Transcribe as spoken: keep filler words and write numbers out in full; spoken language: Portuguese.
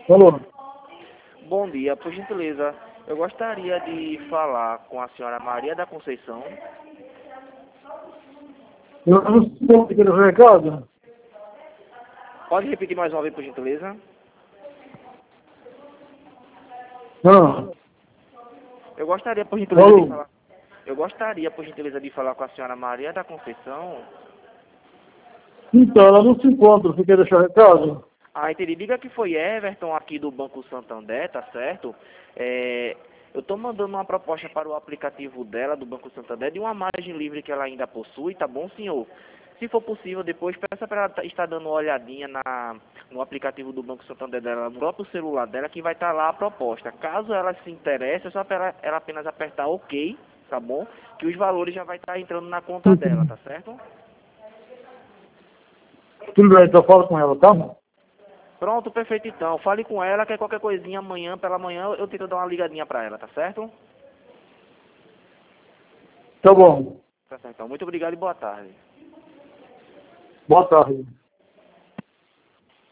Alô? Bom dia, por gentileza, eu gostaria de falar com a senhora Maria da Conceição. Eu não sei o que ele recado. Pode repetir mais uma vez, por gentileza? Ah, Eu gostaria, por gentileza, de alô? falar... Eu gostaria, por gentileza, de falar com a senhora Maria da Conceição. Então, ela não se encontra. Você quer deixar recado? Ah, entendi. Diga que foi Everton aqui do Banco Santander, tá certo? É, eu estou mandando uma proposta para o aplicativo dela, do Banco Santander, de uma margem livre que ela ainda possui, tá bom, senhor? Se for possível, depois peça para ela tá- estar dando uma olhadinha na, no aplicativo do Banco Santander dela, no próprio celular dela, que vai estar lá a proposta. Caso ela se interesse, é só para ela, ela apenas apertar OK, tá bom? Que os valores já vai estar entrando na conta dela, tá certo? Tudo bem, então fala com ela, tá? Pronto, perfeito então. Fale com ela, que é qualquer coisinha amanhã, pela manhã, eu tento dar uma ligadinha pra ela, tá certo? Tá bom. Tá certo, então. Muito obrigado e boa tarde. Boa tarde.